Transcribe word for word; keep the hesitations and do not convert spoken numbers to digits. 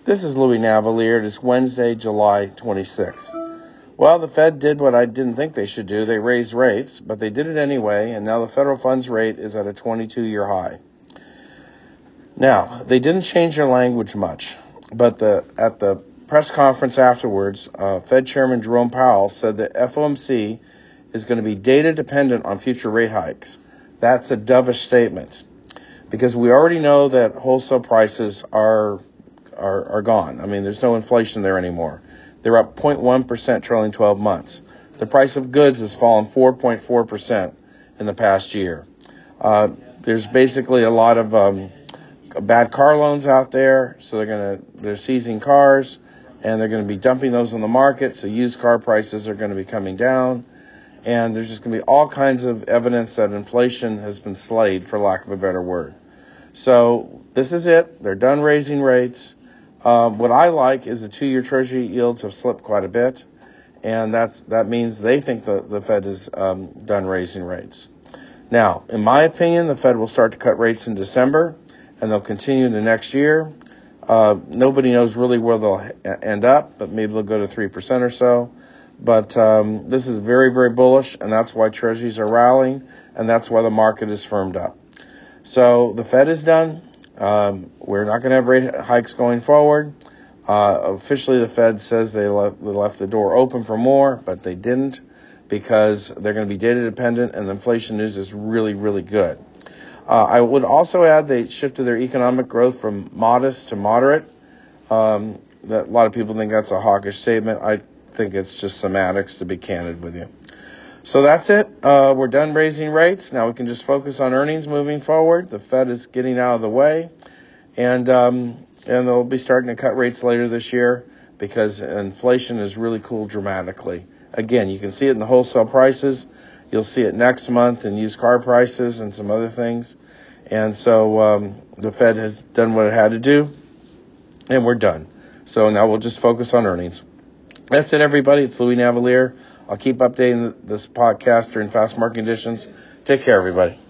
This is Louis Navalier. It is Wednesday, July twenty-sixth. Well, the Fed did what I didn't think they should do. They raised rates, but they did it anyway, and now the federal funds rate is at a twenty-two-year high. Now, they didn't change their language much, but the at the press conference afterwards, uh, Fed Chairman Jerome Powell said that F O M C is going to be data dependent on future rate hikes. That's a dovish statement because we already know that wholesale prices are are, are gone. I mean, there's no inflation there anymore. They're up zero point one percent trailing twelve months. The price of goods has fallen four point four percent in the past year. Uh, there's basically a lot of um, bad car loans out there, so they're going to they're seizing cars and they're going to be dumping those on the market. So used car prices are going to be coming down, and there's just going to be all kinds of evidence that inflation has been slayed, for lack of a better word. So this is it. They're done raising rates. Uh, what I like is the two-year Treasury yields have slipped quite a bit, and that's that means they think the, the Fed is um, done raising rates. Now, in my opinion, the Fed will start to cut rates in December, and they'll continue the next year. Uh, nobody knows really where they'll end up, but maybe they'll go to three percent or so. But um, this is very, very bullish, and that's why Treasuries are rallying, and that's why the market is firmed up. So the Fed is done. Um, we're not going to have rate hikes going forward. Uh, officially, the Fed says they left, they left the door open for more, but they didn't because they're going to be data dependent, and the inflation news is really, really good. Uh, I would also add they shifted their economic growth from modest to moderate. Um, that a lot of people think that's a hawkish statement. I think it's just semantics, to be candid with you. So that's it. Uh, we're done raising rates. Now we can just focus on earnings moving forward. The Fed is getting out of the way, and um, and they'll be starting to cut rates later this year because inflation has really cooled dramatically. Again, you can see it in the wholesale prices. You'll see it next month in used car prices and some other things. And so um, the Fed has done what it had to do, and we're done. So now we'll just focus on earnings. That's it, everybody. It's Louis Navalier. I'll keep updating this podcast during fast market conditions. Take care, everybody.